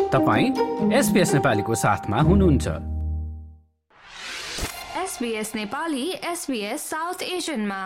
तपाईं SBS नेपालीको साथमा हुनुहुन्छ। SBS नेपाली SBS साउथ एसियनमा।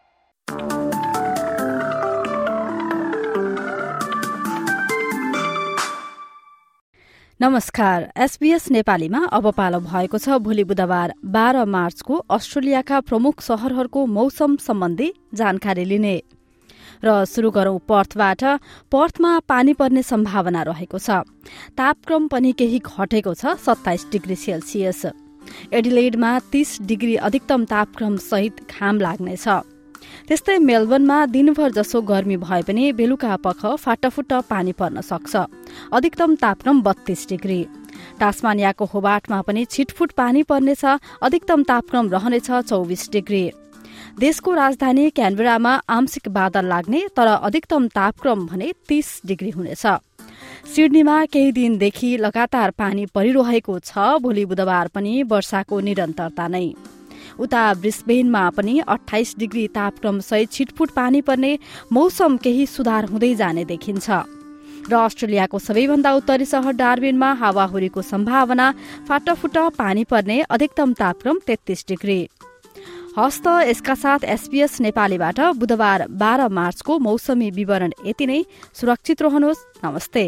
नमस्कार, SBS नेपालीमा अब पालो भएको छ भोलि बुधबार 12 मार्चको अस्ट्रेलियाका प्रमुख शहरहरूको मौसम सम्बन्धी जानकारी लिने। र सुरु गरौं पर्थबाट। पर्थमा पानी पर्ने सम्भावना रहेको छ। तापक्रम पनि केही घटेको छ, 27 डिग्री सेल्सियस। एडिलेडमा 30 डिग्री अधिकतम तापक्रम सहित घाम लाग्नेछ। त्यस्तै मेलबर्नमा दिनभर जसो गर्मी भए पनि बेलुका पख फाटफुट पानी पर्न सक्छ। अधिकतम तापक्रम 32 डिग्री। टास्मानियाको होबार्टमा पनि छिटफुट पानी पर्नेछ। अधिकतम तापक्रम रहनेछ 24 डिग्री। देशको राजधानी क्यानबेरामा आंशिक बादल लाग्ने, तर अधिकतम तापक्रम भने 30 डिग्री हुनेछ। सिडनीमा केही दिनदेखि लगातार पानी परिरहेको छ। भोलि बुधबार पनि वर्षाको निरन्तरता नै। उता ब्रिस्बेनमा पनि 28 डिग्री तापक्रम सहित छिटफुट पानी पर्ने, मौसम केही सुधार हुँदै जाने देखिन्छ। र अस्ट्रेलियाको सबैभन्दा उत्तरी शहर डार्विनमा हावाहुरीको सम्भावना, फाटफुट पानी पर्ने, अधिकतम तापक्रम 33 डिग्री। हस्त यसका साथ SBS नेपालीबाट बुधबार 12 मार्चको मौसमी विवरण यति नै। सुरक्षित रहनुहोस्। नमस्ते।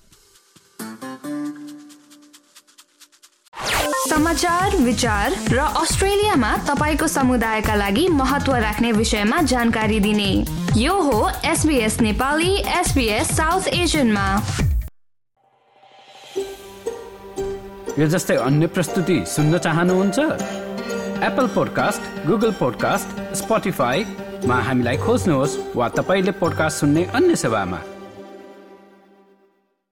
समाचार, विचार र अस्ट्रेलियामा तपाईको समुदायका लागि महत्व राख्ने विषयमा जानकारी दिने यो हो SBS नेपाली SBS साउथ एसियनमा। यो जस्तै अन्य प्रस्तुति सुन्न चाहनुहुन्छ? एप्पल पोडकास्ट, गुगल पोडकास्ट, स्पोटिफाईमा हामीलाई खोज्नुहोस् वा तपाईले पोडकास्ट सुन्ने अन्य सेवामा।